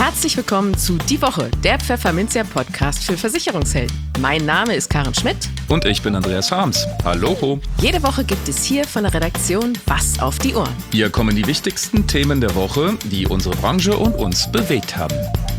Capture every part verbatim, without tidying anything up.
Herzlich willkommen zu Die Woche, der Pfefferminzia-Podcast für Versicherungshelden. Mein Name ist Karen Schmidt. Und ich bin Andreas Harms. Hallo. Jede Woche gibt es hier von der Redaktion was auf die Ohren. Hier kommen die wichtigsten Themen der Woche, die unsere Branche und uns bewegt haben.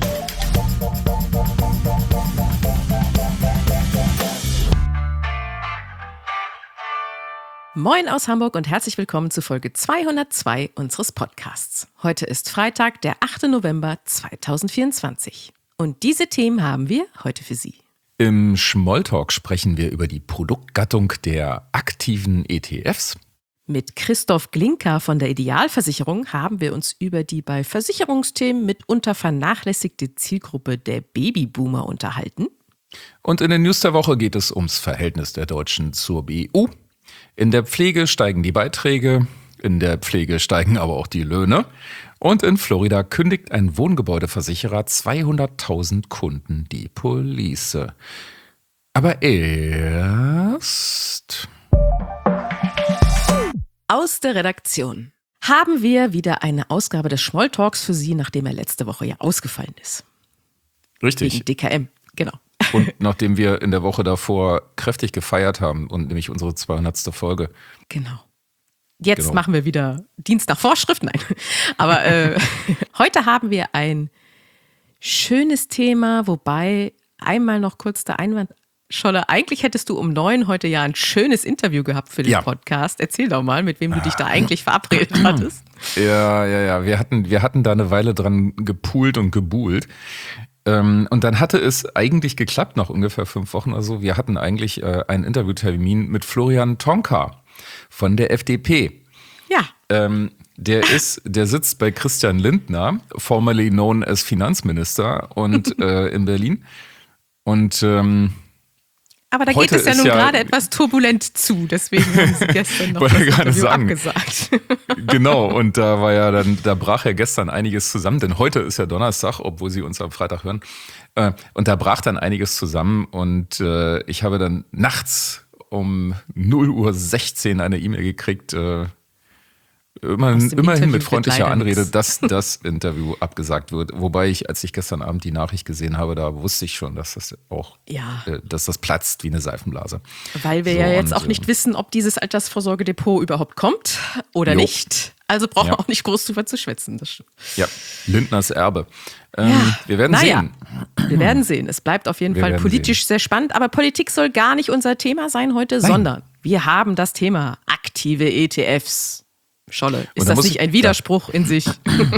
Moin aus Hamburg und herzlich willkommen zu Folge zweihundertzwei unseres Podcasts. Heute ist Freitag, der achte November zweitausendvierundzwanzig. Und diese Themen haben wir heute für Sie. Im Smalltalk sprechen wir über die Produktgattung der aktiven E T Fs. Mit Christoph Glinka von der Idealversicherung haben wir uns über die bei Versicherungsthemen mitunter vernachlässigte Zielgruppe der Babyboomer unterhalten. Und in den News der Woche geht es ums Verhältnis der Deutschen zur B U. In der Pflege steigen die Beiträge, in der Pflege steigen aber auch die Löhne. Und in Florida kündigt ein Wohngebäudeversicherer zweihunderttausend Kunden die Police. Aber erst... Aus der Redaktion haben wir wieder eine Ausgabe des Smalltalks für Sie, nachdem er letzte Woche ja ausgefallen ist. Richtig. Wegen D K M, genau. Und nachdem wir in der Woche davor kräftig gefeiert haben und nämlich unsere zweihundertste Folge. Genau. Jetzt Genau. machen wir wieder Dienst nach Vorschrift. Nein, aber äh, heute haben wir ein schönes Thema, wobei einmal noch kurz der Einwand, Scholle, eigentlich hättest du um neun heute ja ein schönes Interview gehabt für den Ja. Podcast. Erzähl doch mal, mit wem du dich da eigentlich verabredet hattest. Ja, ja, ja. Wir hatten, wir hatten da eine Weile dran gepoolt und gebuhlt. Ähm, und dann hatte es eigentlich geklappt, nach ungefähr fünf Wochen oder so. Wir hatten eigentlich äh, einen Interviewtermin mit Florian Tonka von der F D P. Ja. Ähm, der ist, der sitzt bei Christian Lindner, formerly known as Finanzminister, und äh, in Berlin. Und ähm, Aber da Heute geht es ja ist nun ja- gerade etwas turbulent zu, deswegen haben sie gestern noch Wollte das gerade Interview sagen. abgesagt. Genau, und da war ja dann, da brach ja gestern einiges zusammen, denn heute ist ja Donnerstag, obwohl Sie uns am Freitag hören. Äh, Und da brach dann einiges zusammen und äh, ich habe dann nachts um null Uhr sechzehn eine E-Mail gekriegt, äh, immer, Aus dem immerhin Interview mit wird freundlicher leider Anrede, nix. dass das Interview abgesagt wird. Wobei ich, als ich gestern Abend die Nachricht gesehen habe, da wusste ich schon, dass das auch, Ja. äh, dass das platzt wie eine Seifenblase. Weil wir So, ja jetzt und, auch nicht äh, wissen, ob dieses Altersvorsorgedepot überhaupt kommt oder Jo. nicht. Also brauchen Ja. wir auch nicht groß drüber zu schwätzen. Das stimmt. Ja, Lindners Erbe. Ähm, Ja, wir werden naja. sehen. Wir werden sehen. Es bleibt auf jeden Wir Fall werden politisch sehr spannend. Aber Politik soll gar nicht unser Thema sein heute, sondern wir haben das Thema aktive E T Fs. Scholle, ist da das muss nicht ich- ein Widerspruch in sich?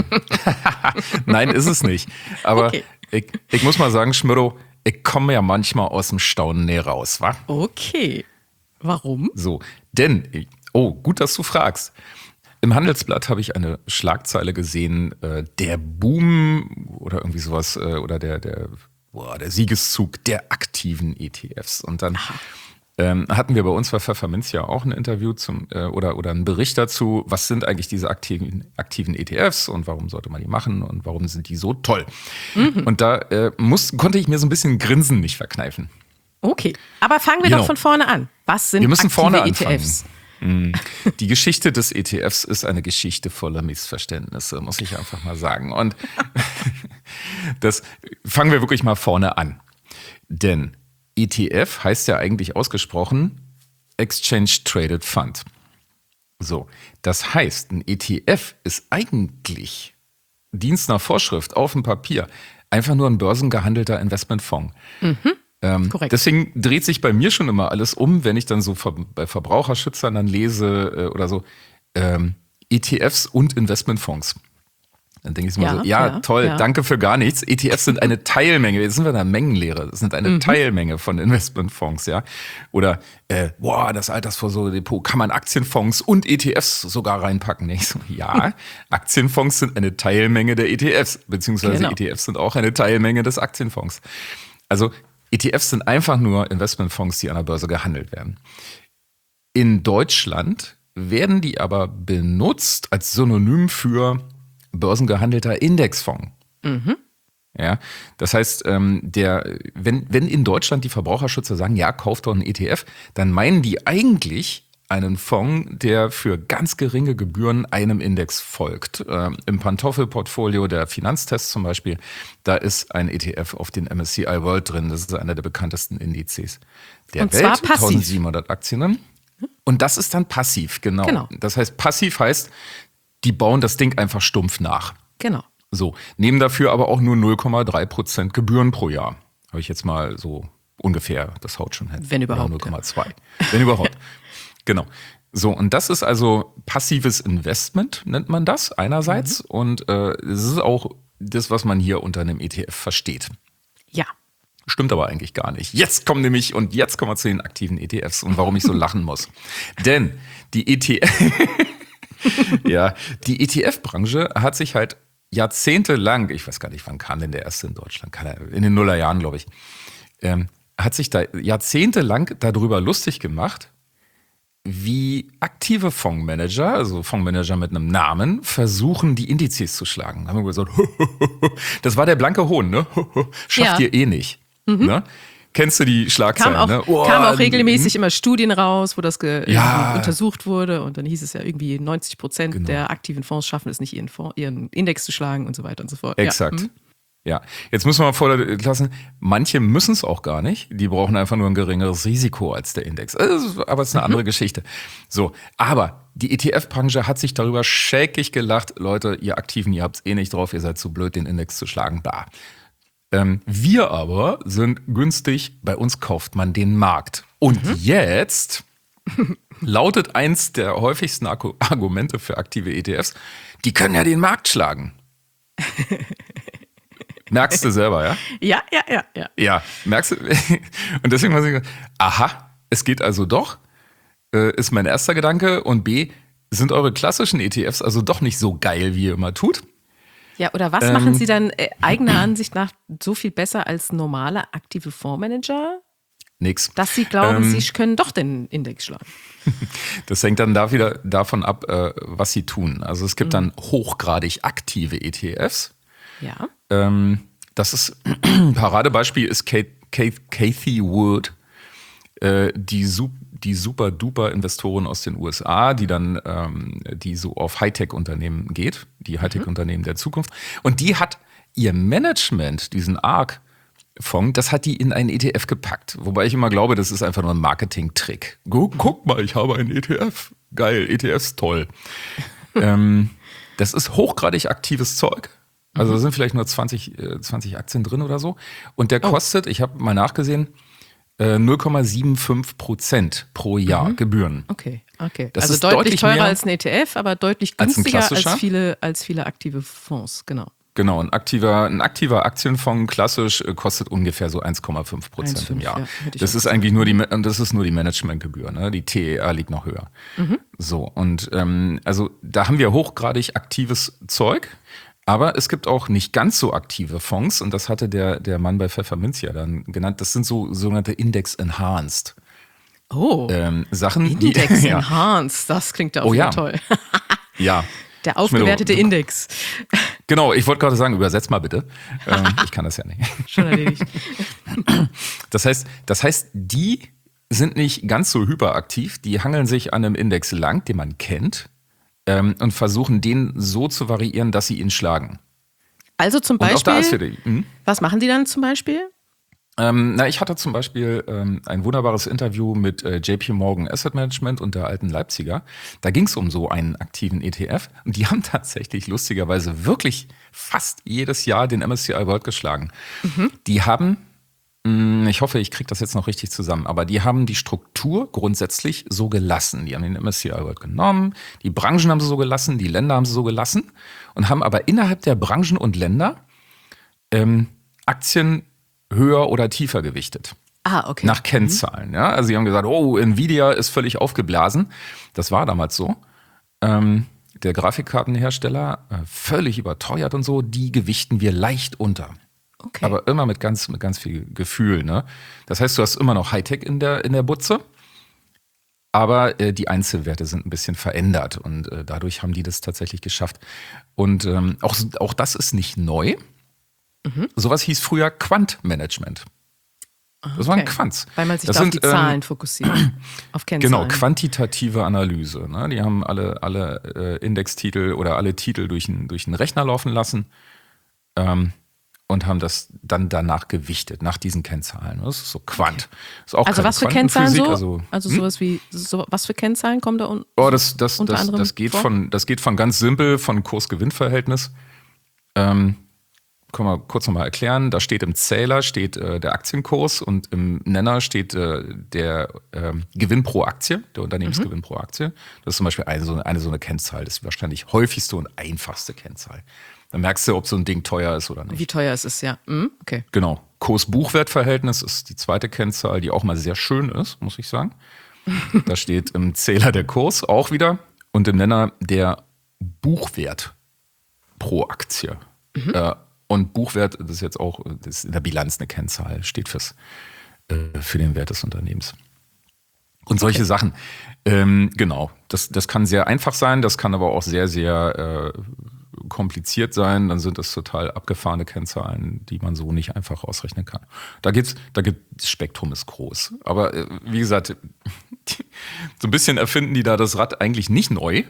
Nein, ist es nicht. Aber Okay. ich, ich muss mal sagen, Schmirro, ich komme ja manchmal aus dem Staunen näher raus, wa? Okay. Warum? So, denn, oh, gut, dass du fragst. Im Handelsblatt habe ich eine Schlagzeile gesehen, äh, der Boom oder irgendwie sowas, äh, oder der, der, boah, der Siegeszug der aktiven E T Fs. Und dann ähm, hatten wir bei uns bei Pfefferminzia auch ein Interview zum, äh, oder, oder einen Bericht dazu, was sind eigentlich diese aktiven, aktiven E T Fs und warum sollte man die machen und warum sind die so toll. Und da äh, muss, konnte ich mir so ein bisschen Grinsen nicht verkneifen. Okay. Aber fangen wir Genau. doch von vorne an. Was sind Wir müssen aktive vorne E T Fs? anfangen. Die Geschichte des E T Fs ist eine Geschichte voller Missverständnisse, muss ich einfach mal sagen. Und das fangen wir wirklich mal vorne an. Denn E T F heißt ja eigentlich ausgesprochen Exchange Traded Fund. So, das heißt, ein E T F ist eigentlich Dienst nach Vorschrift auf dem Papier einfach nur ein börsengehandelter Investmentfonds. Ähm, Korrekt. Deswegen dreht sich bei mir schon immer alles um, wenn ich dann so ver- bei Verbraucherschützern dann lese äh, oder so ähm, E T Fs und Investmentfonds. Dann denke ich mir Ja, so, ja, ja, toll, ja. danke für gar nichts. E T Fs sind eine Teilmenge, jetzt sind wir in der Mengenlehre, das sind eine Mhm. Teilmenge von Investmentfonds, ja. Oder, äh, boah, das Altersvorsorgedepot, kann man Aktienfonds und E T Fs sogar reinpacken? Ich so, ja, Aktienfonds sind eine Teilmenge der E T Fs, beziehungsweise Genau. E T Fs sind auch eine Teilmenge des Aktienfonds. Also E T Fs sind einfach nur Investmentfonds, die an der Börse gehandelt werden. In Deutschland werden die aber benutzt als Synonym für börsengehandelter Indexfonds. Ja, das heißt, ähm, der, wenn, wenn in Deutschland die Verbraucherschützer sagen, ja, kauft doch einen E T F, dann meinen die eigentlich einen Fonds, der für ganz geringe Gebühren einem Index folgt. Ähm, Im Pantoffelportfolio der Finanztest zum Beispiel, da ist ein E T F auf den M S C I World drin. Das ist einer der bekanntesten Indizes der Und zwar Welt. passiv. eintausendsiebenhundert Aktien drin. Und das ist dann passiv, genau. Genau. Das heißt, passiv heißt, die bauen das Ding einfach stumpf nach. Genau. So, nehmen dafür aber auch nur null Komma drei Prozent Gebühren pro Jahr. Habe ich jetzt mal so ungefähr, das haut schon hin. Wenn überhaupt. null Komma zwei. Wenn überhaupt. Genau. So, und das ist also passives Investment, nennt man das einerseits. Mhm. Und äh, das ist auch das, was man hier unter einem E T F versteht. Ja. Stimmt aber eigentlich gar nicht. Jetzt kommen nämlich, und jetzt kommen wir zu den aktiven E T Fs und warum ich so lachen muss. Denn die E T F, ja, die E T F-Branche hat sich halt jahrzehntelang, ich weiß gar nicht, wann kam denn der erste in Deutschland, in den Nullerjahren, glaube ich, ähm, hat sich da jahrzehntelang darüber lustig gemacht, wie aktive Fondsmanager, also Fondsmanager mit einem Namen, versuchen, die Indizes zu schlagen. Da haben wir gesagt, das war der blanke Hohn, ne? Schafft Ja. ihr eh nicht. Mhm. Ne? Kennst du die Schlagzeilen? Kam auch, ne? oh, kam auch regelmäßig immer Studien raus, wo das ge- Ja. untersucht wurde und dann hieß es ja irgendwie neunzig Prozent Genau. der aktiven Fonds schaffen es nicht, ihren, Fonds, ihren Index zu schlagen und so weiter und so fort. Exakt. Ja. Mhm. Ja, jetzt müssen wir mal vorlassen, manche müssen es auch gar nicht. Die brauchen einfach nur ein geringeres Risiko als der Index. Also, aber es ist eine andere Geschichte. So, aber die E T F-Branche hat sich darüber schäkig gelacht. Leute, ihr Aktiven, ihr habt es eh nicht drauf, ihr seid zu blöd, den Index zu schlagen. Bla. Ähm, wir aber sind günstig, bei uns kauft man den Markt. Und mhm. jetzt lautet eins der häufigsten Argumente für aktive E T Fs, die können ja den Markt schlagen. Merkst du selber, ja? Ja, ja, ja, ja. Ja, merkst du? Und deswegen muss ich sagen, aha, es geht also doch, äh, ist mein erster Gedanke. Und B, sind eure klassischen E T Fs also doch nicht so geil, wie ihr immer tut? Ja, oder was ähm, machen sie dann äh, eigener Ansicht nach so viel besser als normale aktive Fondsmanager? Nix. Dass sie glauben, ähm, sie können doch den Index schlagen. Das hängt dann da wieder davon ab, äh, was sie tun. Also es gibt mhm. dann hochgradig aktive E T Fs. Ja. Ähm, das ist, ein Paradebeispiel ist Kate, Kate, Cathie Wood, äh, die, die super-duper-Investorin aus den U S A, die dann, ähm, die so auf Hightech-Unternehmen geht, die Hightech-Unternehmen mhm. der Zukunft. Und die hat ihr Management, diesen A R C-Fonds, das hat die in einen E T F gepackt. Wobei ich immer glaube, das ist einfach nur ein Marketing-Trick. Guck, guck mal, ich habe einen E T F. Geil, E T Fs, toll. ähm, das ist hochgradig aktives Zeug. Also da sind vielleicht nur zwanzig, zwanzig Aktien drin oder so. Und der kostet, oh. ich habe mal nachgesehen, null Komma fünfundsiebzig Prozent pro Jahr mhm. Gebühren. Okay, okay. Das also ist deutlich, deutlich teurer mehr als ein E T F, aber deutlich günstiger als, als viele, als viele aktive Fonds, genau. Genau, ein aktiver, ein aktiver Aktienfonds klassisch kostet ungefähr so eins Komma fünf Prozent im Jahr. Ja, das ist eigentlich nur die, das ist nur die Managementgebühr, ne? Die T E R liegt noch höher. Mhm. So, und ähm, also da haben wir hochgradig aktives Zeug. Aber es gibt auch nicht ganz so aktive Fonds, und das hatte der, der Mann bei Pfefferminz ja dann genannt, das sind so sogenannte Index-Enhanced. Oh, ähm, Sachen, Index-Enhanced, ja. Das klingt ja auch oh, ja. toll. Ja. Der aufgewertete Schmidlo, Index. Genau, ich wollte gerade sagen, übersetz mal bitte. ähm, ich kann das ja nicht. Schon erledigt. Das heißt, das heißt, die sind nicht ganz so hyperaktiv, die hangeln sich an einem Index lang, den man kennt, Ähm, und versuchen, den so zu variieren, dass sie ihn schlagen. Also zum Beispiel, und auch da ist wieder, hm? was machen die dann zum Beispiel? Ähm, na, ich hatte zum Beispiel ähm, ein wunderbares Interview mit äh, J P Morgan Asset Management und der alten Leipziger. Da ging es um so einen aktiven E T F. Und die haben tatsächlich lustigerweise wirklich fast jedes Jahr den M S C I World geschlagen. Mhm. Die haben, mh, ich hoffe, ich kriege das jetzt noch richtig zusammen, aber die haben die Struktur grundsätzlich so gelassen. Die haben den M S C I World genommen, die Branchen haben sie so gelassen, die Länder haben sie so gelassen und haben aber innerhalb der Branchen und Länder ähm, Aktien höher oder tiefer gewichtet. Ah, okay. Nach Kennzahlen. Ja? Also sie haben gesagt, oh, Nvidia ist völlig aufgeblasen. Das war damals so. Ähm, der Grafikkartenhersteller, äh, völlig überteuert und so, die gewichten wir leicht unter. Okay. Aber immer mit ganz, mit ganz viel Gefühl. Ne? Das heißt, du hast immer noch Hightech in der, in der Butze, aber äh, die Einzelwerte sind ein bisschen verändert und äh, dadurch haben die das tatsächlich geschafft. Und ähm, auch, auch das ist nicht neu. Mhm. Sowas hieß früher Quant-Management. Das war ein Quants. Weil man sich das da sind, auf die Zahlen ähm, fokussiert, auf Kennzahlen. Genau, quantitative Analyse. Ne? Die haben alle, alle äh, Indextitel oder alle Titel durch, ein, durch einen Rechner laufen lassen ähm, und haben das dann danach gewichtet, nach diesen Kennzahlen. Das ist so Quant. Okay. Ist auch also was für Kennzahlen so? Also, also hm? sowas wie, so, was für Kennzahlen kommen da un- oh, das, das, unter das, anderem das, geht vor? von, das geht von ganz simpel, von Kurs-Gewinn-Verhältnis. Ähm, Können wir kurz nochmal erklären. Da steht im Zähler steht äh, der Aktienkurs und im Nenner steht äh, der äh, Gewinn pro Aktie, der Unternehmensgewinn mhm. pro Aktie. Das ist zum Beispiel eine so eine, eine so eine Kennzahl. Das ist wahrscheinlich häufigste und einfachste Kennzahl. Dann merkst du, ob so ein Ding teuer ist oder nicht. Wie teuer es ist, ja. Mhm, okay. Genau. Kurs-Buchwert-Verhältnis ist die zweite Kennzahl, die auch mal sehr schön ist, muss ich sagen. Da steht im Zähler der Kurs auch wieder und im Nenner der Buchwert pro Aktie. Mhm. Äh, Und Buchwert, das ist jetzt auch das ist in der Bilanz eine Kennzahl, steht fürs, äh, für den Wert des Unternehmens. Und solche okay. Sachen. Ähm, genau, das, das kann sehr einfach sein, das kann aber auch sehr, sehr äh, kompliziert sein. Dann sind das total abgefahrene Kennzahlen, die man so nicht einfach ausrechnen kann. Da gibt's, da gibt, das Spektrum ist groß. Aber äh, wie gesagt, so ein bisschen erfinden die da das Rad eigentlich nicht neu.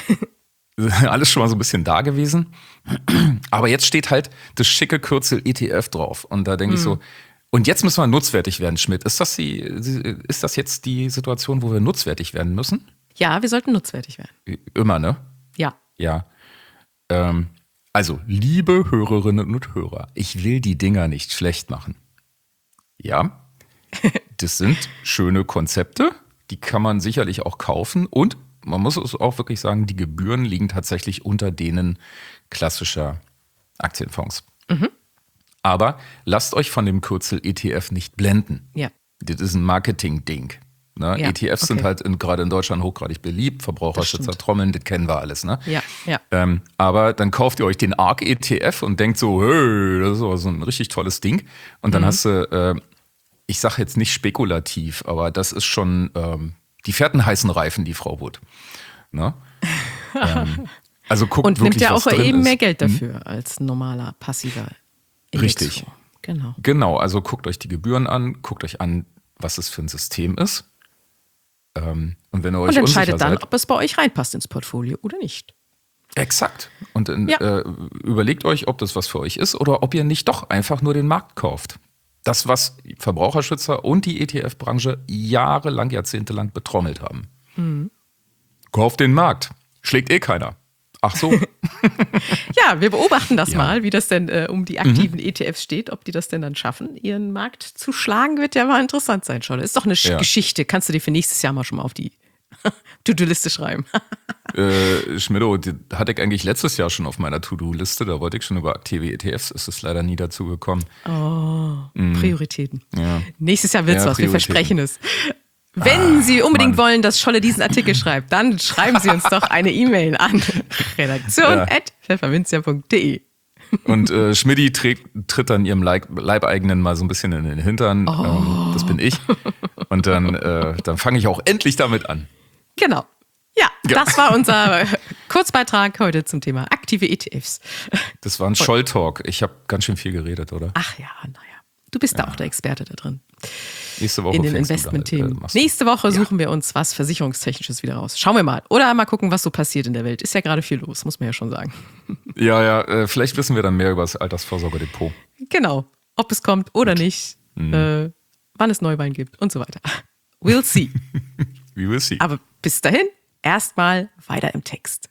Alles schon mal so ein bisschen da gewesen. Aber jetzt steht halt das schicke Kürzel E T F drauf. Und da denke mm. ich so, und jetzt müssen wir nutzwertig werden, Schmidt. Ist das, die, ist das jetzt die Situation, wo wir nutzwertig werden müssen? Ja, wir sollten nutzwertig werden. Immer, ne? Ja. Ja. Ähm, also, liebe Hörerinnen und Hörer, ich will die Dinger nicht schlecht machen. Ja, das sind schöne Konzepte, die kann man sicherlich auch kaufen und man muss es auch wirklich sagen, die Gebühren liegen tatsächlich unter denen klassischer Aktienfonds. Mhm. Aber lasst euch von dem Kürzel E T F nicht blenden. Ja. Das ist ein Marketing-Ding. Ne? Ja, E T Fs okay. sind halt in, gerade in Deutschland hochgradig beliebt. Verbraucherschützer trommeln, das kennen wir alles. Ne? Ja, ja. Ähm, aber dann kauft ihr euch den A R K E T F und denkt so, hey, das ist aber so ein richtig tolles Ding. Und dann mhm. hast du, äh, ich sage jetzt nicht spekulativ, aber das ist schon... Ähm, die fährten heißen Reifen, die Frau Wood. Ne? ähm, also guckt und wirklich, nimmt ja was auch drin eben ist. mehr Geld dafür hm? als normaler passiver Indexfonds. Richtig. Genau. Genau, also guckt euch die Gebühren an, guckt euch an, was es für ein System ist. Ähm, und wenn ihr euch und entscheidet dann, seid, ob es bei euch reinpasst ins Portfolio oder nicht. Exakt. Und in, ja. äh, überlegt euch, ob das was für euch ist oder ob ihr nicht doch einfach nur den Markt kauft. Das, was Verbraucherschützer und die E T F-Branche jahrelang, jahrzehntelang betrommelt haben. Mhm. Kauft den Markt. Schlägt eh keiner. Ach so. Ja, wir beobachten das ja. mal, wie das denn äh, um die aktiven mhm. E T Fs steht, ob die das denn dann schaffen, ihren Markt zu schlagen, wird ja mal interessant sein, schon. Ist doch eine ja. Geschichte. Kannst du dir für nächstes Jahr mal schon mal auf die To-Do-Liste schreiben. äh, Schmidto, die hatte ich eigentlich letztes Jahr schon auf meiner To-Do-Liste. Da wollte ich schon über aktive E T Fs. Ist es leider nie dazu gekommen. Oh, mm. Prioritäten. Ja. Nächstes Jahr wird's ja, was. Wir versprechen es. Wenn ah, Sie unbedingt Mann. wollen, dass Scholle diesen Artikel schreibt, dann schreiben Sie uns doch eine E-Mail an redaktion at pfefferminzia punkt de. Und äh, Schmidti trägt, tritt dann ihrem Leib, Leibeigenen mal so ein bisschen in den Hintern. Oh. Ähm, das bin ich. Und dann, äh, dann fange ich auch endlich damit an. Genau. Ja, ja, das war unser Kurzbeitrag heute zum Thema aktive E T Fs. Das war ein Scholl-Talk. Ich habe ganz schön viel geredet, oder? Ach ja, naja. Du bist ja. da auch der Experte da drin. Nächste Woche in den Investmentthemen. Äh, Nächste Woche ja. suchen wir uns was Versicherungstechnisches wieder raus. Schauen wir mal. Oder mal gucken, was so passiert in der Welt. Ist ja gerade viel los, muss man ja schon sagen. Ja, ja, äh, vielleicht wissen wir dann mehr über das Altersvorsorgedepot. Genau. Ob es kommt oder Gut. nicht. Mhm. Äh, wann es Neuwahlen gibt und so weiter. We'll see. We will see. Aber bis dahin, erstmal weiter im Text.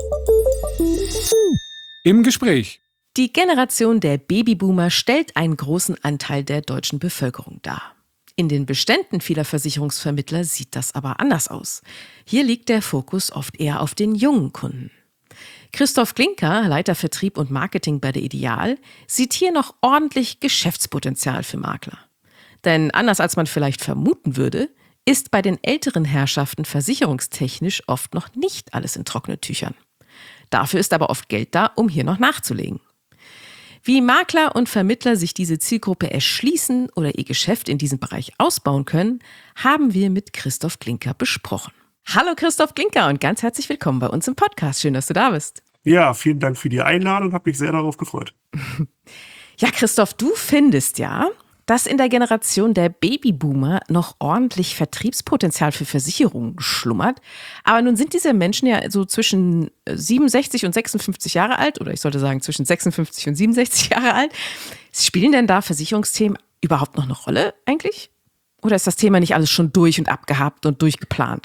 Im Gespräch. Die Generation der Babyboomer stellt einen großen Anteil der deutschen Bevölkerung dar. In den Beständen vieler Versicherungsvermittler sieht das aber anders aus. Hier liegt der Fokus oft eher auf den jungen Kunden. Christoph Klinker, Leiter Vertrieb und Marketing bei der Ideal, sieht hier noch ordentlich Geschäftspotenzial für Makler. Denn anders als man vielleicht vermuten würde, ist bei den älteren Herrschaften versicherungstechnisch oft noch nicht alles in trockenen Tüchern. Dafür ist aber oft Geld da, um hier noch nachzulegen. Wie Makler und Vermittler sich diese Zielgruppe erschließen oder ihr Geschäft in diesem Bereich ausbauen können, haben wir mit Christoph Klinker besprochen. Hallo Christoph Klinker und ganz herzlich willkommen bei uns im Podcast. Schön, dass du da bist. Ja, vielen Dank für die Einladung, habe mich sehr darauf gefreut. Ja, Christoph, du findest ja, dass in der Generation der Babyboomer noch ordentlich Vertriebspotenzial für Versicherungen schlummert. Aber nun sind diese Menschen ja so zwischen siebenundsechzig und sechsundfünfzig Jahre alt, oder ich sollte sagen zwischen sechsundfünfzig und siebenundsechzig Jahre alt. Spielen denn da Versicherungsthemen überhaupt noch eine Rolle eigentlich? Oder ist das Thema nicht alles schon durch und abgehakt und durchgeplant?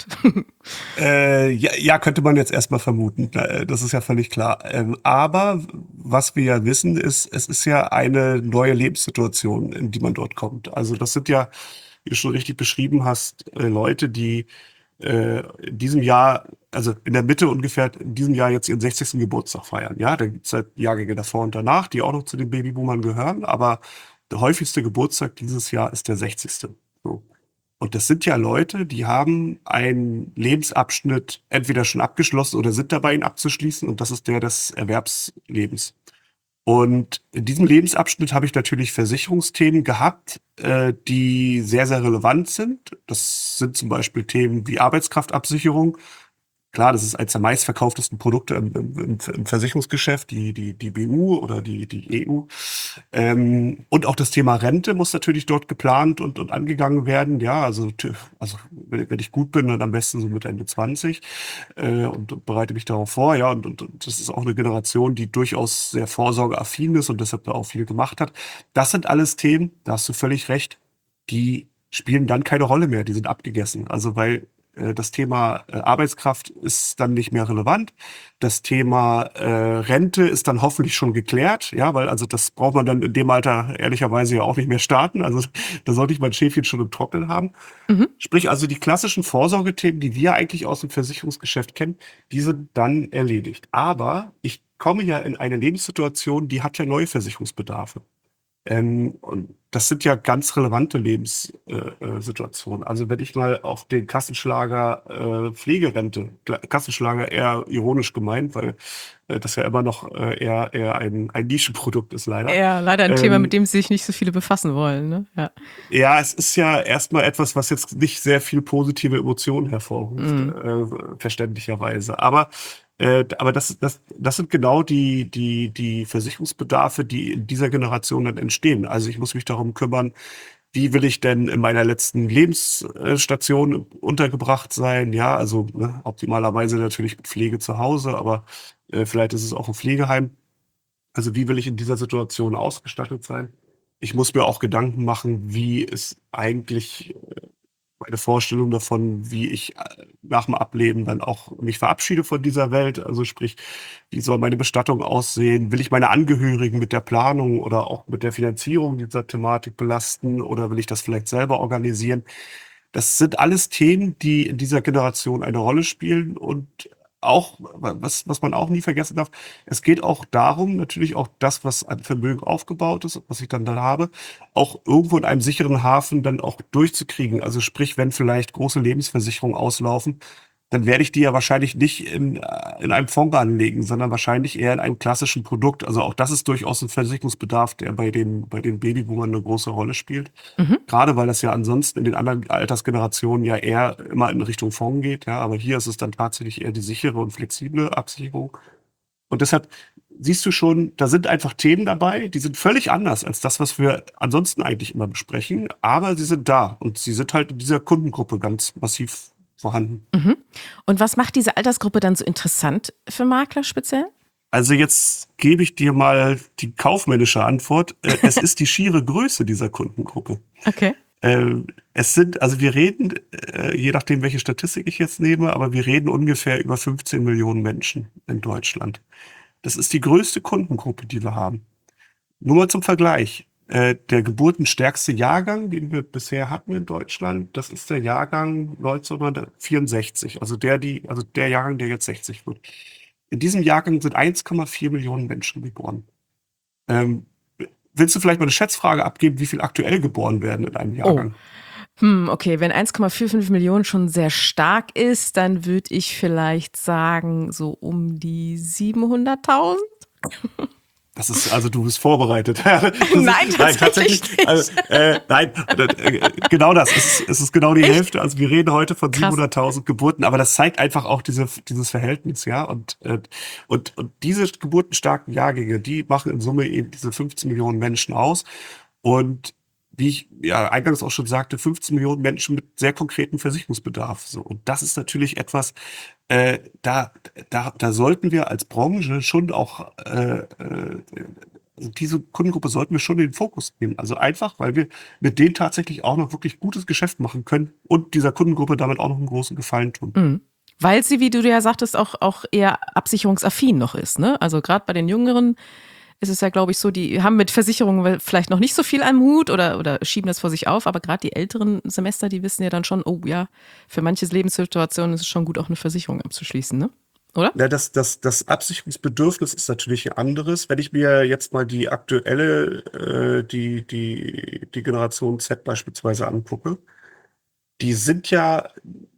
Äh, ja, ja, könnte man jetzt erstmal vermuten. Das ist ja völlig klar. Ähm, aber was wir ja wissen, ist, es ist ja eine neue Lebenssituation, in die man dort kommt. Also das sind ja, wie du schon richtig beschrieben hast, äh, Leute, die äh, in diesem Jahr, also in der Mitte ungefähr, in diesem Jahr jetzt ihren sechzigsten Geburtstag feiern. Ja, da gibt es halt Jahrgänge davor und danach, die auch noch zu den Babyboomern gehören. Aber der häufigste Geburtstag dieses Jahr ist der sechzigste. So. Und das sind ja Leute, die haben einen Lebensabschnitt entweder schon abgeschlossen oder sind dabei, ihn abzuschließen. Und das ist der des Erwerbslebens. Und in diesem Lebensabschnitt habe ich natürlich Versicherungsthemen gehabt, äh, die sehr, sehr relevant sind. Das sind zum Beispiel Themen wie Arbeitskraftabsicherung. Klar, das ist eines der meistverkauftesten Produkte im, im, im Versicherungsgeschäft, die, die, die B U oder die, die E U. Ähm, und auch das Thema Rente muss natürlich dort geplant und, und angegangen werden. Ja, also, also wenn, wenn ich gut bin, dann am besten so mit Ende zwanzig äh, und bereite mich darauf vor. Ja, und, und, und das ist auch eine Generation, die durchaus sehr vorsorgeaffin ist und deshalb da auch viel gemacht hat. Das sind alles Themen, da hast du völlig recht, die spielen dann keine Rolle mehr, die sind abgegessen. Also weil das Thema äh, Arbeitskraft ist dann nicht mehr relevant. Das Thema äh, Rente ist dann hoffentlich schon geklärt, ja, weil also das braucht man dann in dem Alter ehrlicherweise ja auch nicht mehr starten. Also da sollte ich mein Schäfchen schon im Trocknen haben. Mhm. Sprich also die klassischen Vorsorgethemen, die wir eigentlich aus dem Versicherungsgeschäft kennen, die sind dann erledigt. Aber ich komme ja in eine Lebenssituation, die hat ja neue Versicherungsbedarfe. Ähm, und das sind ja ganz relevante Lebenssituationen. Äh, also wenn ich mal auf den Kassenschlager äh, Pflegerente, Kassenschlager eher ironisch gemeint, weil äh, das ja immer noch äh, eher, eher ein, ein Nischenprodukt ist leider. Ja, leider ein ähm, Thema, mit dem sich nicht so viele befassen wollen. Ne? Ja. ja, es ist ja erstmal etwas, was jetzt nicht sehr viel positive Emotionen hervorruft, mhm. äh, verständlicherweise. Aber Äh, aber das, das, das sind genau die, die, die Versicherungsbedarfe, die in dieser Generation dann entstehen. Also ich muss mich darum kümmern, wie will ich denn in meiner letzten Lebensstation untergebracht sein? Ja, also ne, optimalerweise natürlich mit Pflege zu Hause, aber äh, vielleicht ist es auch ein Pflegeheim. Also wie will ich in dieser Situation ausgestattet sein? Ich muss mir auch Gedanken machen, wie es eigentlich meine Vorstellung davon, wie ich nach dem Ableben dann auch mich verabschiede von dieser Welt. Also sprich, wie soll meine Bestattung aussehen? Will ich meine Angehörigen mit der Planung oder auch mit der Finanzierung dieser Thematik belasten oder will ich das vielleicht selber organisieren? Das sind alles Themen, die in dieser Generation eine Rolle spielen und auch, was, was man auch nie vergessen darf, es geht auch darum, natürlich auch das, was an Vermögen aufgebaut ist, was ich dann da habe, auch irgendwo in einem sicheren Hafen dann auch durchzukriegen. Also sprich, wenn vielleicht große Lebensversicherungen auslaufen, dann werde ich die ja wahrscheinlich nicht in, in einem Fonds anlegen, sondern wahrscheinlich eher in einem klassischen Produkt. Also auch das ist durchaus ein Versicherungsbedarf, der bei den, bei den Babyboomern eine große Rolle spielt. Mhm. Gerade weil das ja ansonsten in den anderen Altersgenerationen ja eher immer in Richtung Fonds geht. Ja, aber hier ist es dann tatsächlich eher die sichere und flexible Absicherung. Und deshalb siehst du schon, da sind einfach Themen dabei, die sind völlig anders als das, was wir ansonsten eigentlich immer besprechen. Aber sie sind da und sie sind halt in dieser Kundengruppe ganz massiv vorhanden. Mhm. Und was macht diese Altersgruppe dann so interessant für Makler speziell? Also jetzt gebe ich dir mal die kaufmännische Antwort. Es ist die schiere Größe dieser Kundengruppe. Okay. Äh, es sind, also wir reden, äh, je nachdem, welche Statistik ich jetzt nehme, aber wir reden ungefähr über fünfzehn Millionen Menschen in Deutschland. Das ist die größte Kundengruppe, die wir haben. Nur mal zum Vergleich. Äh, der geburtenstärkste Jahrgang, den wir bisher hatten in Deutschland, das ist der Jahrgang neunzehnhundertvierundsechzig. Also der, die, also der Jahrgang, der jetzt sechzig wird. In diesem Jahrgang sind eins Komma vier Millionen Menschen geboren. Ähm, willst du vielleicht mal eine Schätzfrage abgeben, wie viel aktuell geboren werden in einem Jahrgang? Oh. Hm, okay, wenn eins Komma fünfundvierzig Millionen schon sehr stark ist, dann würde ich vielleicht sagen, so um die siebenhunderttausend. Das ist, also du bist vorbereitet. Das nein, ist, nein, tatsächlich nicht. Also, äh, nein, äh, genau das. Es ist, es ist genau die Echt? Hälfte. Also wir reden heute von siebenhunderttausend Geburten, aber das zeigt einfach auch diese, dieses Verhältnis, ja. Und, äh, und, und diese geburtenstarken Jahrgänge, die machen in Summe eben diese fünfzehn Millionen Menschen aus. Und wie ich ja eingangs auch schon sagte, fünfzehn Millionen Menschen mit sehr konkreten Versicherungsbedarf. So. Und das ist natürlich etwas, äh, da, da, da sollten wir als Branche schon auch, äh, äh, also diese Kundengruppe sollten wir schon in den Fokus nehmen. Also einfach, weil wir mit denen tatsächlich auch noch wirklich gutes Geschäft machen können und dieser Kundengruppe damit auch noch einen großen Gefallen tun. Mhm. Weil sie, wie du ja sagtest, auch, auch eher absicherungsaffin noch ist. Ne? Also gerade bei den Jüngeren ist es ja, glaube ich, so, die haben mit Versicherungen vielleicht noch nicht so viel am Hut oder, oder schieben das vor sich auf, aber gerade die älteren Semester, die wissen ja dann schon, oh ja, für manche Lebenssituationen ist es schon gut, auch eine Versicherung abzuschließen, ne? Oder? Ja, das, das, das Absicherungsbedürfnis ist natürlich ein anderes. Wenn ich mir jetzt mal die aktuelle, äh, die, die, die Generation Z beispielsweise angucke, die sind ja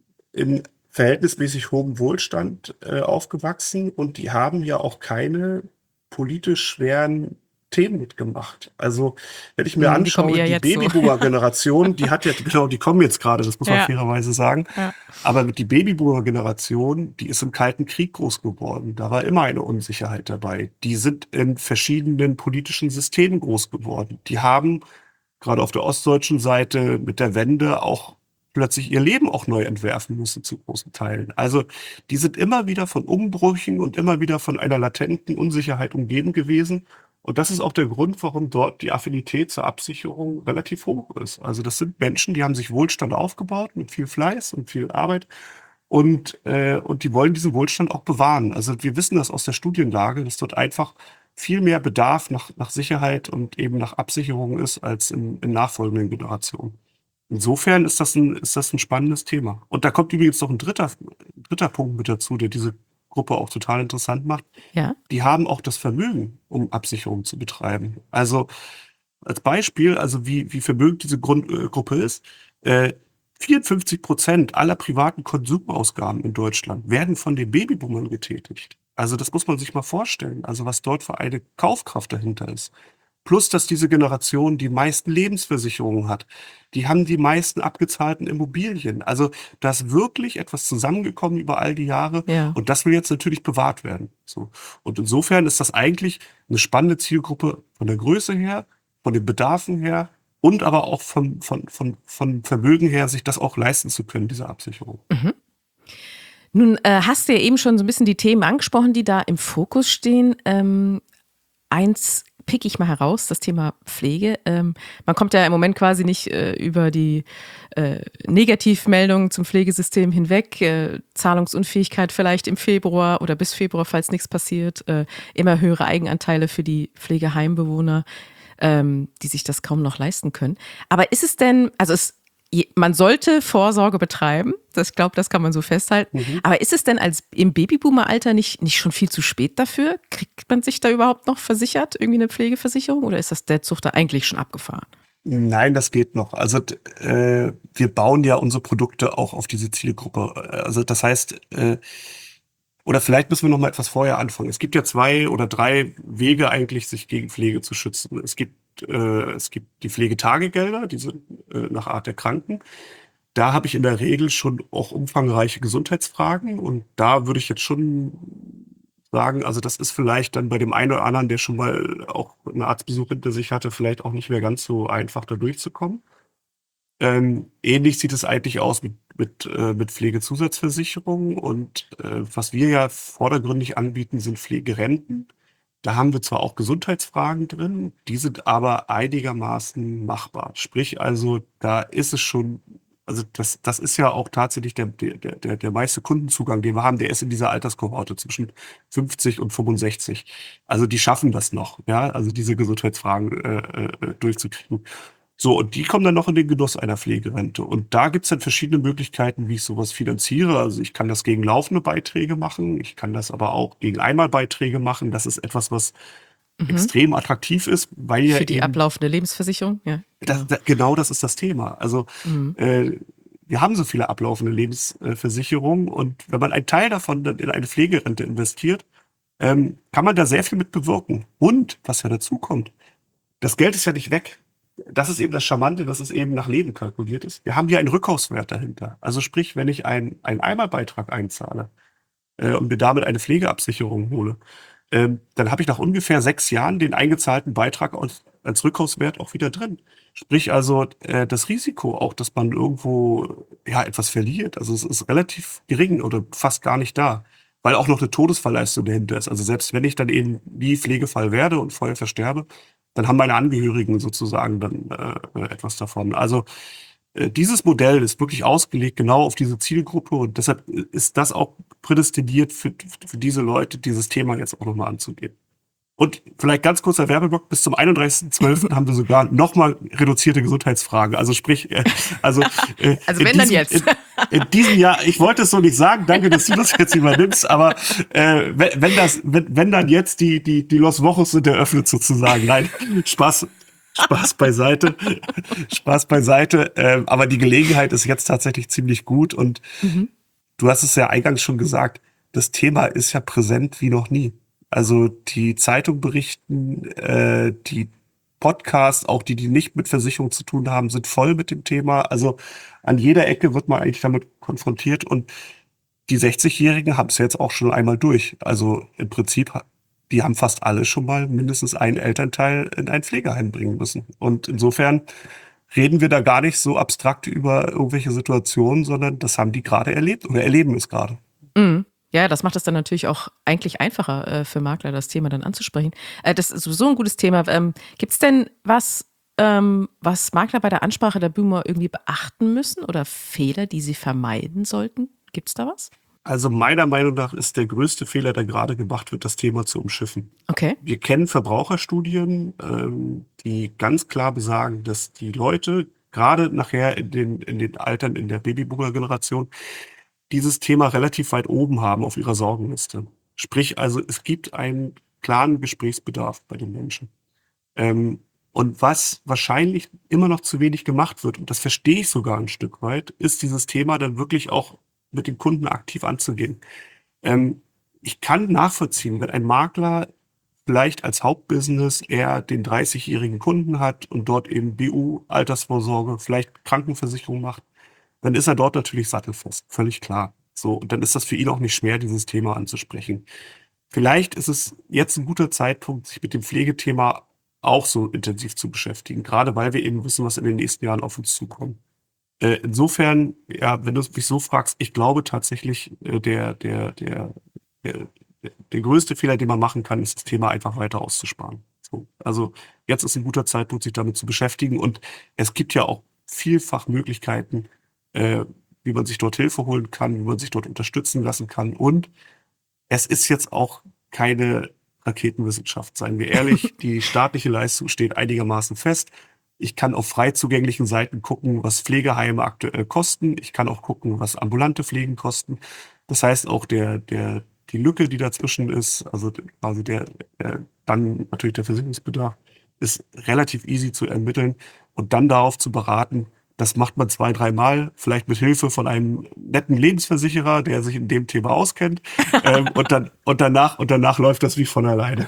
in verhältnismäßig hohem Wohlstand äh, aufgewachsen und die haben ja auch keine politisch schweren Themen mitgemacht. Also, wenn ich mir Mhm, die kommen anschaue, eher die jetzt so. Babyboomer-Generation, die hat ja, genau, die kommen jetzt gerade, das muss man Ja. fairerweise sagen. Ja. Aber die Babyboomer-Generation, die ist im Kalten Krieg groß geworden. Da war immer eine Unsicherheit dabei. Die sind in verschiedenen politischen Systemen groß geworden. Die haben gerade auf der ostdeutschen Seite mit der Wende auch plötzlich ihr Leben auch neu entwerfen müssen zu großen Teilen. Also die sind immer wieder von Umbrüchen und immer wieder von einer latenten Unsicherheit umgeben gewesen. Und das ist auch der Grund, warum dort die Affinität zur Absicherung relativ hoch ist. Also das sind Menschen, die haben sich Wohlstand aufgebaut mit viel Fleiß und viel Arbeit. Und, äh, und die wollen diesen Wohlstand auch bewahren. Also wir wissen das aus der Studienlage, dass dort einfach viel mehr Bedarf nach, nach Sicherheit und eben nach Absicherung ist als in, in nachfolgenden Generationen. Insofern ist das ein, ist das ein spannendes Thema. Und da kommt übrigens noch ein dritter, dritter Punkt mit dazu, der diese Gruppe auch total interessant macht. Ja. Die haben auch das Vermögen, um Absicherung zu betreiben. Also als Beispiel, also wie, wie vermögend diese Grund, äh, Gruppe ist, äh, vierundfünfzig Prozent aller privaten Konsumausgaben in Deutschland werden von den Babyboomern getätigt. Also das muss man sich mal vorstellen, also was dort für eine Kaufkraft dahinter ist. Plus, dass diese Generation die meisten Lebensversicherungen hat. Die haben die meisten abgezahlten Immobilien. Also da ist wirklich etwas zusammengekommen über all die Jahre. Ja. Und das will jetzt natürlich bewahrt werden. So. Und insofern ist das eigentlich eine spannende Zielgruppe von der Größe her, von den Bedarfen her und aber auch vom, von, von, von Vermögen her, sich das auch leisten zu können, diese Absicherung. Mhm. Nun äh, hast du ja eben schon so ein bisschen die Themen angesprochen, die da im Fokus stehen. Ähm, eins pick ich mal heraus, das Thema Pflege. Ähm, man kommt ja im Moment quasi nicht äh, über die äh, Negativmeldungen zum Pflegesystem hinweg. Äh, Zahlungsunfähigkeit vielleicht im Februar oder bis Februar, falls nichts passiert. Äh, immer höhere Eigenanteile für die Pflegeheimbewohner, ähm, die sich das kaum noch leisten können. Aber ist es denn, also es man sollte Vorsorge betreiben, das, ich glaube, das kann man so festhalten. Mhm. Aber ist es denn als im Babyboomer-Alter nicht, nicht schon viel zu spät dafür? Kriegt man sich da überhaupt noch versichert, irgendwie eine Pflegeversicherung? Oder ist das der Zug da eigentlich schon abgefahren? Nein, das geht noch. Also äh, wir bauen ja unsere Produkte auch auf diese Zielgruppe. Also das heißt, äh, oder vielleicht müssen wir noch mal etwas vorher anfangen. Es gibt ja zwei oder drei Wege eigentlich, sich gegen Pflege zu schützen. Es gibt äh, es gibt die Pflegetagegelder, die sind äh, nach Art der Kranken. Da habe ich in der Regel schon auch umfangreiche Gesundheitsfragen und da würde ich jetzt schon sagen, also das ist vielleicht dann bei dem einen oder anderen, der schon mal auch einen Arztbesuch hinter sich hatte, vielleicht auch nicht mehr ganz so einfach da durchzukommen. Ähm, ähnlich sieht es eigentlich aus mit, mit, äh, mit Pflegezusatzversicherung und äh, was wir ja vordergründig anbieten, sind Pflegerenten. Da haben wir zwar auch Gesundheitsfragen drin, die sind aber einigermaßen machbar. Sprich also, da ist es schon, also das, das ist ja auch tatsächlich der, der, der, der meiste Kundenzugang, den wir haben, der ist in dieser Alterskohorte zwischen fünfzig und fünfundsechzig. Also die schaffen das noch, ja, also diese Gesundheitsfragen äh, äh, durchzukriegen. So, und die kommen dann noch in den Genuss einer Pflegerente. Und da gibt's dann verschiedene Möglichkeiten, wie ich sowas finanziere. Also ich kann das gegen laufende Beiträge machen, ich kann das aber auch gegen Einmalbeiträge machen. Das ist etwas, was mhm. extrem attraktiv ist, weil ja für die eben, ablaufende Lebensversicherung, ja. Das, das, genau das ist das Thema. Also mhm. äh, wir haben so viele ablaufende Lebensversicherungen und wenn man einen Teil davon dann in eine Pflegerente investiert, ähm, kann man da sehr viel mit bewirken. Und was ja dazu kommt, das Geld ist ja nicht weg. Das ist eben das Charmante, dass es eben nach Leben kalkuliert ist. Wir haben hier einen Rückkaufswert dahinter. Also sprich, wenn ich einen, einen Einmalbeitrag einzahle äh, und mir damit eine Pflegeabsicherung hole, ähm, dann habe ich nach ungefähr sechs Jahren den eingezahlten Beitrag aus, als Rückkaufswert auch wieder drin. Sprich also, äh, das Risiko auch, dass man irgendwo ja etwas verliert, also es ist relativ gering oder fast gar nicht da, weil auch noch eine Todesfallleistung dahinter ist. Also selbst wenn ich dann eben nie Pflegefall werde und vorher versterbe, dann haben meine Angehörigen sozusagen dann äh, etwas davon. Also äh, dieses Modell ist wirklich ausgelegt genau auf diese Zielgruppe und deshalb ist das auch prädestiniert für, für diese Leute, dieses Thema jetzt auch nochmal anzugehen. Und vielleicht ganz kurzer Werbeblock, bis zum einunddreißigsten zwölften haben wir sogar nochmal reduzierte Gesundheitsfragen. Also sprich, äh, also, äh, also wenn diesem, dann jetzt. In, in diesem Jahr, ich wollte es so nicht sagen, danke, dass du das jetzt übernimmst, aber äh, wenn, wenn das, wenn, wenn dann jetzt die, die, die Los Wochos sind eröffnet sozusagen. Nein, Spaß. Spaß beiseite, Spaß beiseite. Äh, aber die Gelegenheit ist jetzt tatsächlich ziemlich gut und mhm. du hast es ja eingangs schon gesagt, das Thema ist ja präsent wie noch nie. Also die Zeitung berichten, äh, die Podcasts, auch die, die nicht mit Versicherung zu tun haben, sind voll mit dem Thema. Also an jeder Ecke wird man eigentlich damit konfrontiert und die sechzigjährigen haben es jetzt auch schon einmal durch. Also im Prinzip, die haben fast alle schon mal mindestens einen Elternteil in ein Pflegeheim bringen müssen. Und insofern reden wir da gar nicht so abstrakt über irgendwelche Situationen, sondern das haben die gerade erlebt oder erleben es gerade. Mhm. Ja, das macht es dann natürlich auch eigentlich einfacher äh, für Makler, das Thema dann anzusprechen. Äh, das ist sowieso ein gutes Thema. Ähm, Gibt es denn was, ähm, was Makler bei der Ansprache der Boomer irgendwie beachten müssen oder Fehler, die sie vermeiden sollten? Gibt es da was? Also meiner Meinung nach ist der größte Fehler, der gerade gemacht wird, das Thema zu umschiffen. Okay. Wir kennen Verbraucherstudien, ähm, die ganz klar besagen, dass die Leute gerade nachher in den, in den Altern, in der Babyboomer-Generation, dieses Thema relativ weit oben haben auf ihrer Sorgenliste. Sprich, also es gibt einen klaren Gesprächsbedarf bei den Menschen. Ähm, und was wahrscheinlich immer noch zu wenig gemacht wird, und das verstehe ich sogar ein Stück weit, ist dieses Thema dann wirklich auch mit den Kunden aktiv anzugehen. Ähm, ich kann nachvollziehen, wenn ein Makler vielleicht als Hauptbusiness eher den dreißigjährigen Kunden hat und dort eben B U, Altersvorsorge, vielleicht Krankenversicherung macht, dann ist er dort natürlich sattelfest, völlig klar. So, und dann ist das für ihn auch nicht schwer, dieses Thema anzusprechen. Vielleicht ist es jetzt ein guter Zeitpunkt, sich mit dem Pflegethema auch so intensiv zu beschäftigen, gerade weil wir eben wissen, was in den nächsten Jahren auf uns zukommt. Äh, insofern, ja, wenn du mich so fragst, ich glaube tatsächlich, äh, der, der, der, der, der größte Fehler, den man machen kann, ist das Thema einfach weiter auszusparen. So, also jetzt ist ein guter Zeitpunkt, sich damit zu beschäftigen und es gibt ja auch vielfach Möglichkeiten, äh, wie man sich dort Hilfe holen kann, wie man sich dort unterstützen lassen kann. Und es ist jetzt auch keine Raketenwissenschaft, seien wir ehrlich. Die staatliche Leistung steht einigermaßen fest. Ich kann auf frei zugänglichen Seiten gucken, was Pflegeheime aktuell kosten. Ich kann auch gucken, was ambulante Pflegen kosten. Das heißt auch der, der, die Lücke, die dazwischen ist, also quasi der, der dann natürlich der Versicherungsbedarf, ist relativ easy zu ermitteln und dann darauf zu beraten. Das macht man zwei, dreimal, vielleicht mit Hilfe von einem netten Lebensversicherer, der sich in dem Thema auskennt. ähm, und, dann, und, danach, und danach läuft das wie von alleine.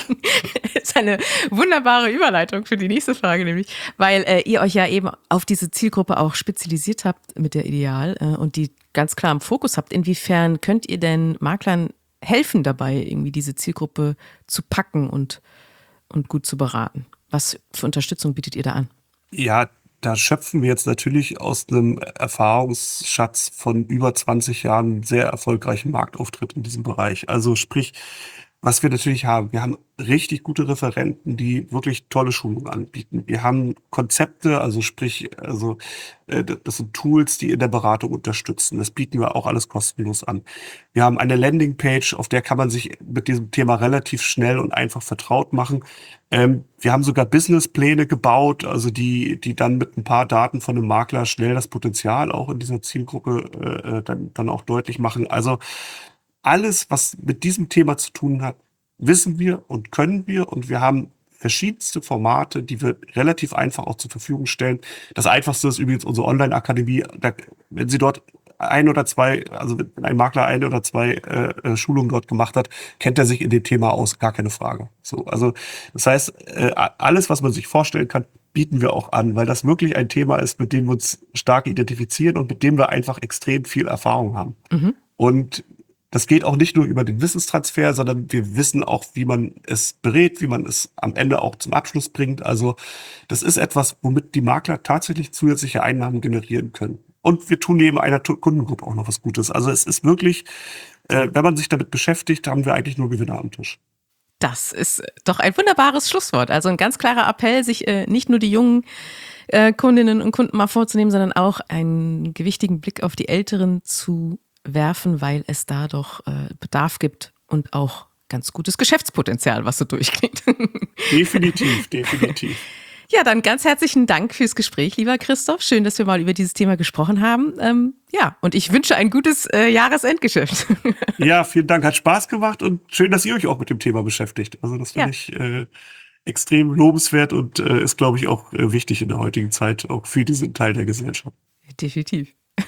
Das ist eine wunderbare Überleitung für die nächste Frage, nämlich, weil äh, ihr euch ja eben auf diese Zielgruppe auch spezialisiert habt mit der Ideal äh, und die ganz klar im Fokus habt. Inwiefern könnt ihr denn Maklern helfen dabei, irgendwie diese Zielgruppe zu packen und, und gut zu beraten? Was für Unterstützung bietet ihr da an? Ja, da schöpfen wir jetzt natürlich aus einem Erfahrungsschatz von über zwanzig Jahren sehr erfolgreichen Marktauftritt in diesem Bereich. Also sprich, was wir natürlich haben, wir haben richtig gute Referenten, die wirklich tolle Schulungen anbieten. Wir haben Konzepte, also sprich, also äh, das sind Tools, die in der Beratung unterstützen. Das bieten wir auch alles kostenlos an. Wir haben eine Landingpage, auf der kann man sich mit diesem Thema relativ schnell und einfach vertraut machen. Ähm, wir haben sogar Businesspläne gebaut, also die, die dann mit ein paar Daten von einem Makler schnell das Potenzial auch in dieser Zielgruppe äh, dann, dann auch deutlich machen. Also alles, was mit diesem Thema zu tun hat, wissen wir und können wir. Und wir haben verschiedenste Formate, die wir relativ einfach auch zur Verfügung stellen. Das Einfachste ist übrigens unsere Online-Akademie. Da, wenn Sie dort ein oder zwei, also wenn ein Makler eine oder zwei äh, Schulungen dort gemacht hat, kennt er sich in dem Thema aus, gar keine Frage. So, also das heißt, äh, alles, was man sich vorstellen kann, bieten wir auch an, weil das wirklich ein Thema ist, mit dem wir uns stark identifizieren und mit dem wir einfach extrem viel Erfahrung haben. Mhm. Und Das geht auch nicht nur über den Wissenstransfer, sondern wir wissen auch, wie man es berät, wie man es am Ende auch zum Abschluss bringt. Also das ist etwas, womit die Makler tatsächlich zusätzliche Einnahmen generieren können. Und wir tun neben einer Tu- Kundengruppe auch noch was Gutes. Also es ist wirklich, äh, wenn man sich damit beschäftigt, haben wir eigentlich nur Gewinner am Tisch. Das ist doch ein wunderbares Schlusswort. Also ein ganz klarer Appell, sich äh, nicht nur die jungen äh, Kundinnen und Kunden mal vorzunehmen, sondern auch einen gewichtigen Blick auf die Älteren zu werfen, weil es da doch äh, Bedarf gibt und auch ganz gutes Geschäftspotenzial, was so durchklingt. Definitiv, definitiv. Ja, dann ganz herzlichen Dank fürs Gespräch, lieber Christoph. Schön, dass wir mal über dieses Thema gesprochen haben. Ähm, ja, und ich wünsche ein gutes äh, Jahresendgeschäft. Ja, vielen Dank, hat Spaß gemacht und schön, dass ihr euch auch mit dem Thema beschäftigt. Also das finde Ja. ich äh, extrem lobenswert und äh, ist, glaube ich, auch äh, wichtig in der heutigen Zeit, auch für diesen Teil der Gesellschaft. Definitiv.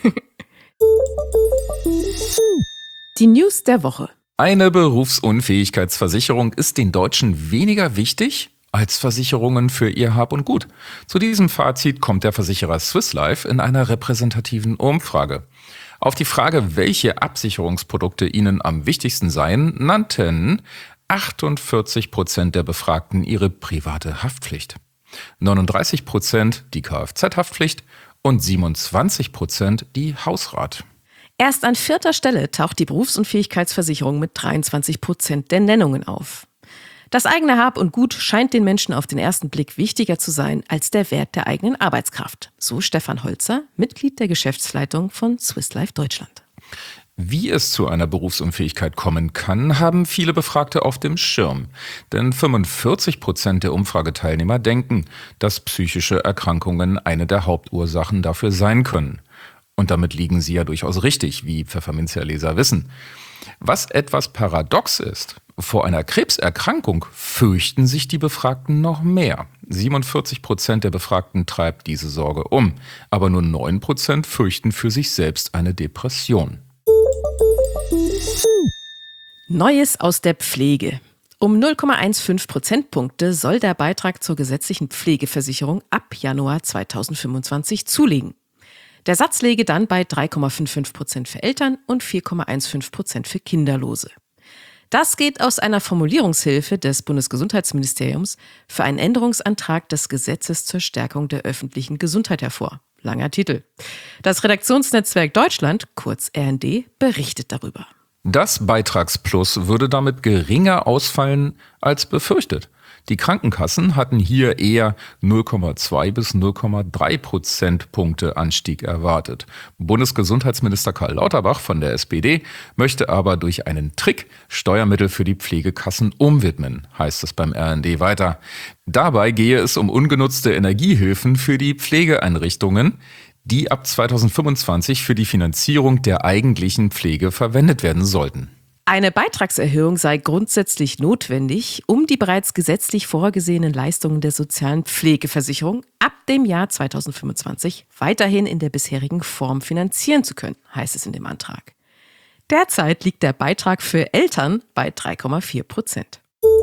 Die News der Woche. Eine Berufsunfähigkeitsversicherung ist den Deutschen weniger wichtig als Versicherungen für ihr Hab und Gut. Zu diesem Fazit kommt der Versicherer Swiss Life in einer repräsentativen Umfrage. Auf die Frage, welche Absicherungsprodukte ihnen am wichtigsten seien, nannten achtundvierzig Prozent der Befragten ihre private Haftpflicht, neununddreißig Prozent die Kfz-Haftpflicht und siebenundzwanzig Prozent die Hausrat. Erst an vierter Stelle taucht die Berufsunfähigkeitsversicherung mit dreiundzwanzig Prozent der Nennungen auf. Das eigene Hab und Gut scheint den Menschen auf den ersten Blick wichtiger zu sein als der Wert der eigenen Arbeitskraft. So Stefan Holzer, Mitglied der Geschäftsleitung von Swiss Life Deutschland. Wie es zu einer Berufsunfähigkeit kommen kann, haben viele Befragte auf dem Schirm. Denn fünfundvierzig Prozent der Umfrageteilnehmer denken, dass psychische Erkrankungen eine der Hauptursachen dafür sein können. Und damit liegen sie ja durchaus richtig, wie Pfefferminzia-Leser wissen. Was etwas paradox ist, vor einer Krebserkrankung fürchten sich die Befragten noch mehr. siebenundvierzig Prozent der Befragten treibt diese Sorge um, aber nur neun Prozent fürchten für sich selbst eine Depression. Neues aus der Pflege. Um null Komma fünfzehn Prozentpunkte soll der Beitrag zur gesetzlichen Pflegeversicherung ab Januar zweitausendfünfundzwanzig zulegen. Der Satz läge dann bei drei Komma fünfundfünfzig Prozent für Eltern und vier Komma fünfzehn Prozent für Kinderlose. Das geht aus einer Formulierungshilfe des Bundesgesundheitsministeriums für einen Änderungsantrag des Gesetzes zur Stärkung der öffentlichen Gesundheit hervor. Langer Titel. Das Redaktionsnetzwerk Deutschland, kurz R N D, berichtet darüber. Das Beitragsplus würde damit geringer ausfallen als befürchtet. Die Krankenkassen hatten hier eher null Komma zwei bis null Komma drei Prozentpunkte Anstieg erwartet. Bundesgesundheitsminister Karl Lauterbach von der S P D möchte aber durch einen Trick Steuermittel für die Pflegekassen umwidmen, heißt es beim R N D weiter. Dabei gehe es um ungenutzte Energiehilfen für die Pflegeeinrichtungen, die ab zweitausendfünfundzwanzig für die Finanzierung der eigentlichen Pflege verwendet werden sollten. Eine Beitragserhöhung sei grundsätzlich notwendig, um die bereits gesetzlich vorgesehenen Leistungen der sozialen Pflegeversicherung ab dem Jahr zweitausendfünfundzwanzig weiterhin in der bisherigen Form finanzieren zu können, heißt es in dem Antrag. Derzeit liegt der Beitrag für Eltern bei drei Komma vier Prozent.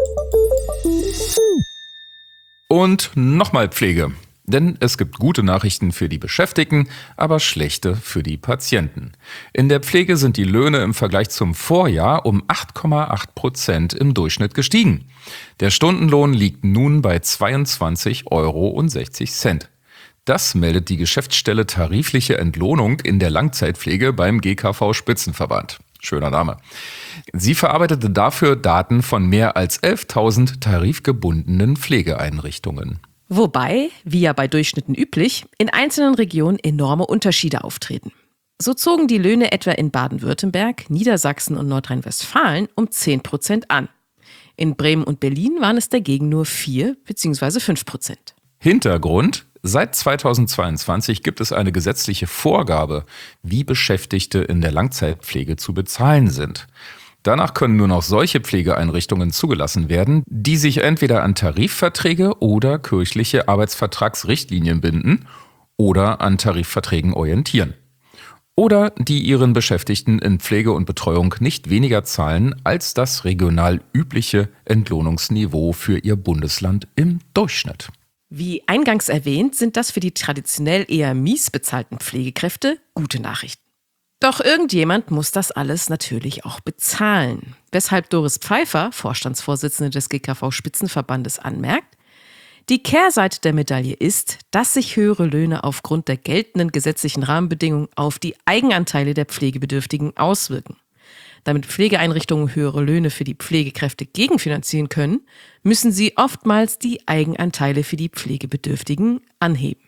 Und nochmal Pflege. Denn es gibt gute Nachrichten für die Beschäftigten, aber schlechte für die Patienten. In der Pflege sind die Löhne im Vergleich zum Vorjahr um acht Komma acht Prozent im Durchschnitt gestiegen. Der Stundenlohn liegt nun bei zweiundzwanzig Euro sechzig. Das meldet die Geschäftsstelle Tarifliche Entlohnung in der Langzeitpflege beim G K V-Spitzenverband. Schöner Name. Sie verarbeitete dafür Daten von mehr als elftausend tarifgebundenen Pflegeeinrichtungen. Wobei, wie ja bei Durchschnitten üblich, in einzelnen Regionen enorme Unterschiede auftreten. So zogen die Löhne etwa in Baden-Württemberg, Niedersachsen und Nordrhein-Westfalen um zehn Prozent an. In Bremen und Berlin waren es dagegen nur vier bzw. fünf Prozent. Hintergrund: Seit zweitausendzweiundzwanzig gibt es eine gesetzliche Vorgabe, wie Beschäftigte in der Langzeitpflege zu bezahlen sind. Danach können nur noch solche Pflegeeinrichtungen zugelassen werden, die sich entweder an Tarifverträge oder kirchliche Arbeitsvertragsrichtlinien binden oder an Tarifverträgen orientieren. Oder die ihren Beschäftigten in Pflege und Betreuung nicht weniger zahlen als das regional übliche Entlohnungsniveau für ihr Bundesland im Durchschnitt. Wie eingangs erwähnt, sind das für die traditionell eher mies bezahlten Pflegekräfte gute Nachrichten. Doch irgendjemand muss das alles natürlich auch bezahlen. Weshalb Doris Pfeiffer, Vorstandsvorsitzende des G K V-Spitzenverbandes, anmerkt, die Kehrseite der Medaille ist, dass sich höhere Löhne aufgrund der geltenden gesetzlichen Rahmenbedingungen auf die Eigenanteile der Pflegebedürftigen auswirken. Damit Pflegeeinrichtungen höhere Löhne für die Pflegekräfte gegenfinanzieren können, müssen sie oftmals die Eigenanteile für die Pflegebedürftigen anheben.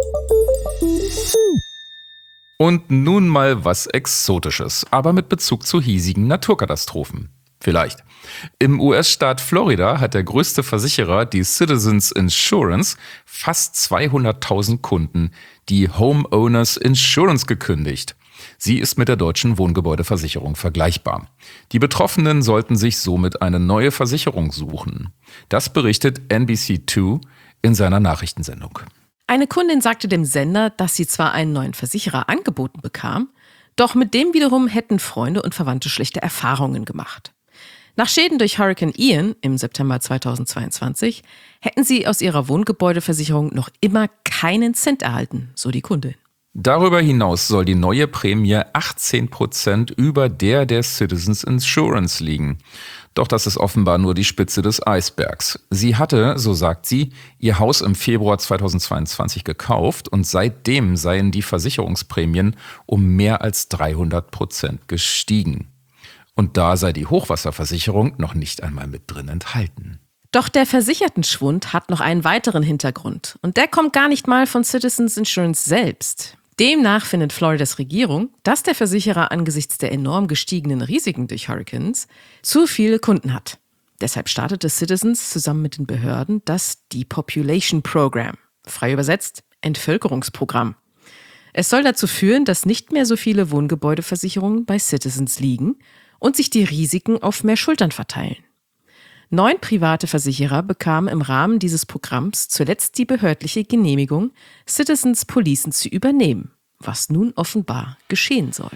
Und nun mal was Exotisches, aber mit Bezug zu hiesigen Naturkatastrophen. Vielleicht. Im U S-Staat Florida hat der größte Versicherer, die Citizens Insurance, fast zweihunderttausend Kunden die Homeowners Insurance gekündigt. Sie ist mit der deutschen Wohngebäudeversicherung vergleichbar. Die Betroffenen sollten sich somit eine neue Versicherung suchen. Das berichtet N B C zwei in seiner Nachrichtensendung. Eine Kundin sagte dem Sender, dass sie zwar einen neuen Versicherer angeboten bekam, doch mit dem wiederum hätten Freunde und Verwandte schlechte Erfahrungen gemacht. Nach Schäden durch Hurricane Ian im September zweitausendzweiundzwanzig hätten sie aus ihrer Wohngebäudeversicherung noch immer keinen Cent erhalten, so die Kundin. Darüber hinaus soll die neue Prämie achtzehn Prozent über der der Citizens Insurance liegen. Doch das ist offenbar nur die Spitze des Eisbergs. Sie hatte, so sagt sie, ihr Haus im Februar zweitausendzweiundzwanzig gekauft und seitdem seien die Versicherungsprämien um mehr als dreihundert Prozent gestiegen. Und da sei die Hochwasserversicherung noch nicht einmal mit drin enthalten. Doch der Versichertenschwund hat noch einen weiteren Hintergrund. Und der kommt gar nicht mal von Citizens Insurance selbst. Demnach findet Floridas Regierung, dass der Versicherer angesichts der enorm gestiegenen Risiken durch Hurricanes zu viele Kunden hat. Deshalb startete Citizens zusammen mit den Behörden das Depopulation Program, frei übersetzt Entvölkerungsprogramm. Es soll dazu führen, dass nicht mehr so viele Wohngebäudeversicherungen bei Citizens liegen und sich die Risiken auf mehr Schultern verteilen. Neun private Versicherer bekamen im Rahmen dieses Programms zuletzt die behördliche Genehmigung, Citizens Policen zu übernehmen, was nun offenbar geschehen soll.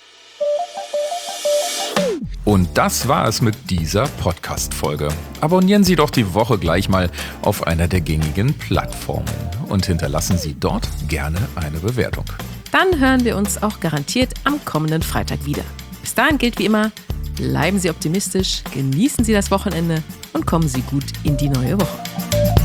Und das war es mit dieser Podcast-Folge. Abonnieren Sie doch die Woche gleich mal auf einer der gängigen Plattformen und hinterlassen Sie dort gerne eine Bewertung. Dann hören wir uns auch garantiert am kommenden Freitag wieder. Bis dahin gilt wie immer, bleiben Sie optimistisch, genießen Sie das Wochenende und kommen Sie gut in die neue Woche.